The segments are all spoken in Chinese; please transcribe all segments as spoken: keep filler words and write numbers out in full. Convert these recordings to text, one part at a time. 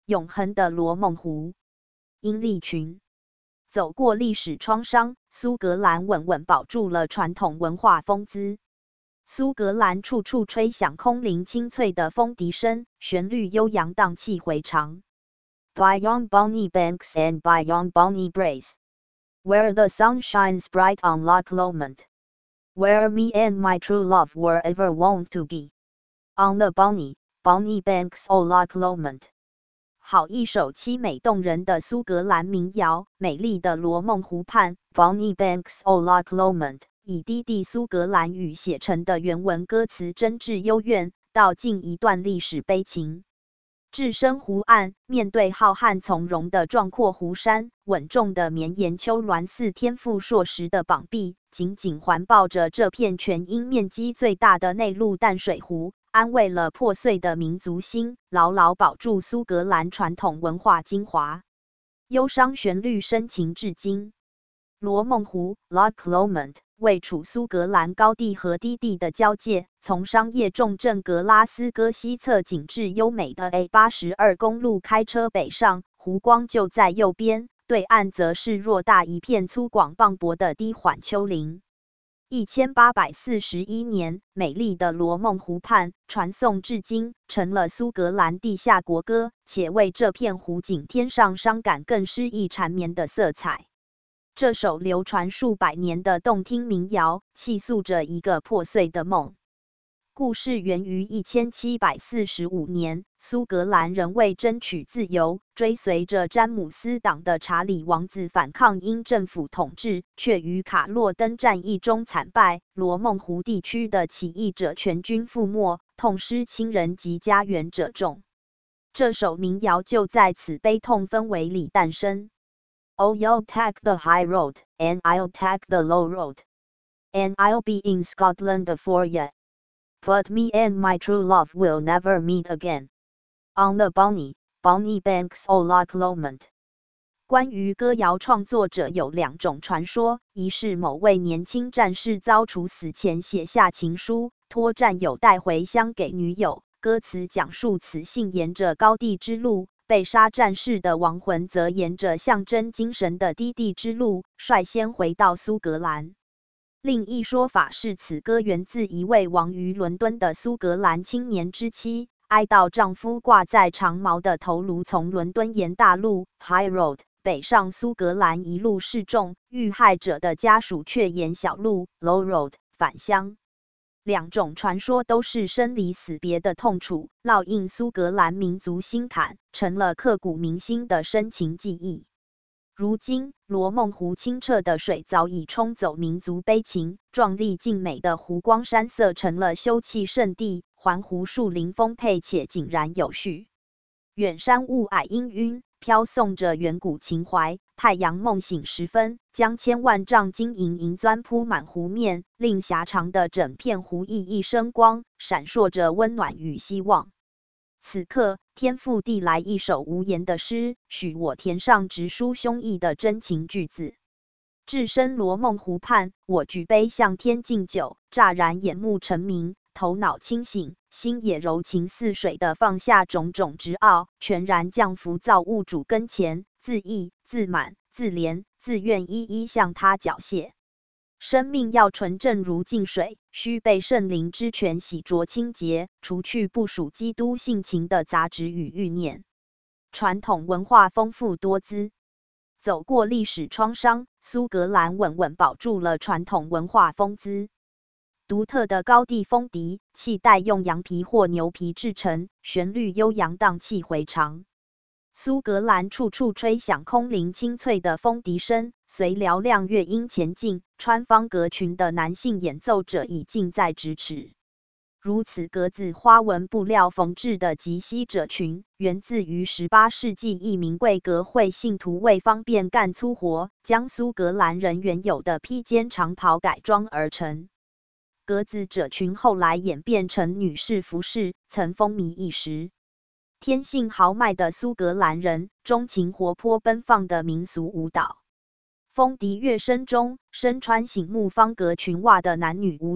永恒的罗梦湖。英利群。走过历史创伤，苏格兰稳稳保住了传统文化风姿。苏格兰处处吹响空灵清脆的风笛声，旋律悠扬荡气回肠。By yon bonny banks and by yon bonny braes, where the sun shines bright on Loch Lomond, where me and my true love were ever wont to be, on the bonny, bonny banks o' Loch Lomond。好一首凄美动人的苏格兰民谣，美丽的罗梦湖畔 Bonny Banks o' Loch Lomond， 以低地苏格兰语写成的原文歌词真挚幽怨，道尽一段历史悲情。置身湖岸，面对浩瀚从容的壮阔湖山，稳重的绵延丘峦似天赋硕实的膀臂，紧紧环抱着这片全英面积最大的内陆淡水湖，安慰了破碎的民族心，牢牢保住苏格兰传统文化精华。忧伤旋律深情至今。罗梦湖 Loch Lomond 位处苏格兰高地和低地的交界，从商业重镇格拉斯哥西侧景致优美的 A 八十二 公路开车北上，湖光就在右边，对岸则是偌大一片粗犷磅礴的低缓丘陵。一千八百四十一年，美丽的罗梦湖畔传颂至今，成了苏格兰地下国歌，且为这片湖景添上伤感更诗意缠绵的色彩。这首流传数百年的动听民谣，倾诉着一个破碎的梦。故事源于一千七百四十五年，苏格兰人为争取自由，追随着詹姆斯党的查理王子反抗英政府统治，却于卡洛登战役中惨败。罗梦湖地区的起义者全军覆没，痛失亲人及家园者众。这首民谣就在此悲痛氛围里诞生。Oh, you'll take the high road, and I'll take the low road, and I'll be in Scotland for ya.But me and my true love will never meet again, on the bonny, bonny banks o' Loch Lomond。 关于歌谣创作者有两种传说，一是某位年轻战士遭处死前写下情书，托战友带回乡给女友，歌词讲述此信沿着高地之路，被杀战士的亡魂则沿着象征精神的低地之路，率先回到苏格兰。另一说法是此歌源自一位亡于伦敦的苏格兰青年之妻，哀悼丈夫挂在长矛的头颅从伦敦沿大路 High Road 北上苏格兰一路示众，遇害者的家属却沿小路 Low Road 返乡。两种传说都是生离死别的痛楚，烙印苏格兰民族心坎，成了刻骨铭心的深情记忆。如今，罗梦湖清澈的水早已冲走民族悲情，壮丽静美的湖光山色成了休憩胜地，环湖树林丰沛且井然有序。远山雾霭氤氲，飘送着远古情怀。太阳梦醒时分，将千万丈金银银钻铺满湖面，令狭长的整片湖熠熠生光，闪烁着温暖与希望。此刻，天父递来一首无言的诗，许我填上直抒胸臆的真情句子。置身罗梦湖畔，我举杯向天敬酒，乍然眼目澄明，头脑清醒，心也柔情似水的放下种种执拗，全然降服造物主跟前，自义、自满、自怜、自愿一一向他缴械。生命要纯正如净水，需被圣灵之泉洗濯清洁，除去不属基督性情的杂质与欲念。传统文化丰富多姿，走过历史创伤，苏格兰稳稳保住了传统文化风姿。独特的高地风笛，气带用羊皮或牛皮制成，旋律悠扬荡气回肠。苏格兰处处吹响空灵清脆的风笛声，随嘹亮乐音前进，穿方格裙的男性演奏者已近在咫尺。如此格子花纹布料缝制的及膝褶裙，源自于十八世纪一名贵格会信徒为方便干粗活，将苏格兰人原有的披肩长袍改装而成。格子褶裙后来演变成女士服饰，曾风靡一时。天性豪迈的苏格兰人，钟情活泼奔放的民俗舞蹈。风笛乐声中，身穿醒目方格裙袜的男女舞者，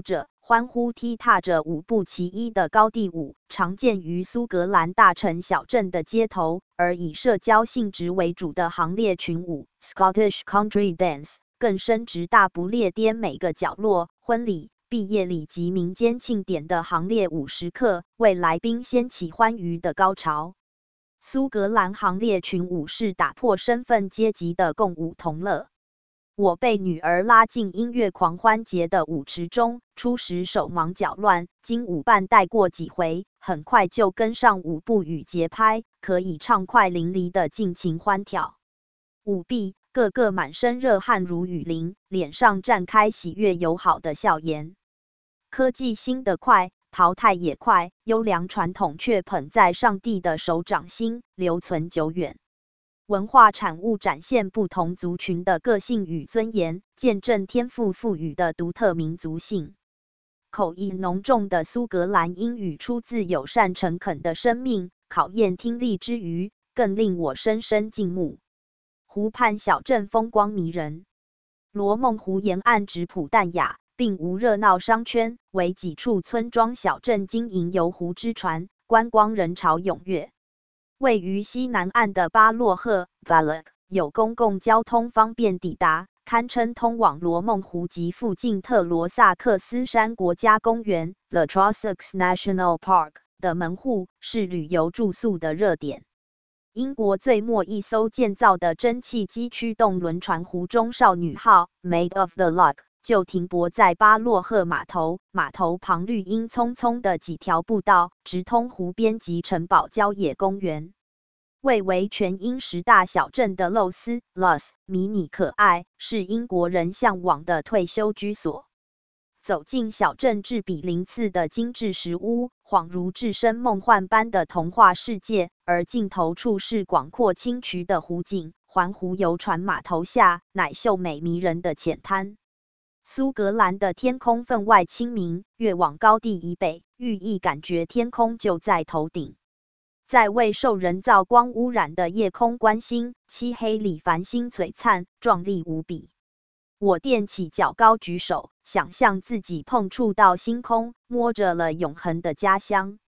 欢呼踢踏着五步齐一的高地舞，常见于苏格兰大城小镇的街头，而以社交性质为主的行列群舞 （Scottish Country Dance） 更深植大不列颠每个角落。婚礼、毕业礼及民间庆典的行列舞时刻，为来宾掀起欢愉的高潮。苏格兰行列群舞是打破身份阶级的共舞同乐。我被女儿拉进音乐狂欢节的舞池中，初时手忙脚乱，经舞伴带过几回，很快就跟上舞步与节拍，可以畅快淋漓的尽情欢跳。舞弊个个满身热汗如雨淋，脸上绽开喜悦友好的笑颜。科技兴得快，淘汰也快，优良传统却捧在上帝的手掌心，留存久远。文化产物展现不同族群的个性与尊严，见证天赋赋予的独特民族性。口音浓重的苏格兰英语出自友善诚恳的生命，考验听力之余，更令我深深敬慕。湖畔小镇风光迷人，罗梦湖沿岸质朴淡雅，并无热闹商圈，为几处村庄小镇经营游湖之船，观光人潮踊跃。位于西南岸的巴洛赫 Balloch 有公共交通方便抵达，堪称通往罗梦湖及附近特罗萨克斯山国家公园 The Trossachs National Park 的门户，是旅游住宿的热点。英国最末一艘建造的蒸汽机驱动轮船湖中少女号 Maid of the Loch 就停泊在巴洛赫码头，码头旁绿荫葱葱的几条步道，直通湖边及城堡郊野公园。位为全英十大小镇的漏斯 Luss 迷你可爱，是英国人向往的退休居所。走进小镇至比鳞次的精致石屋，恍如置身梦幻般的童话世界，而尽头处是广阔清渠的湖景，环湖游船码头下，乃秀美迷人的浅滩。苏格兰的天空分外清明，越往高地以北，愈易感觉天空就在头顶。在未受人造光污染的夜空观星，漆黑里繁星璀璨，壮丽无比。我踮起脚高举手，想象自己碰触到星空，摸着了永恒的家乡。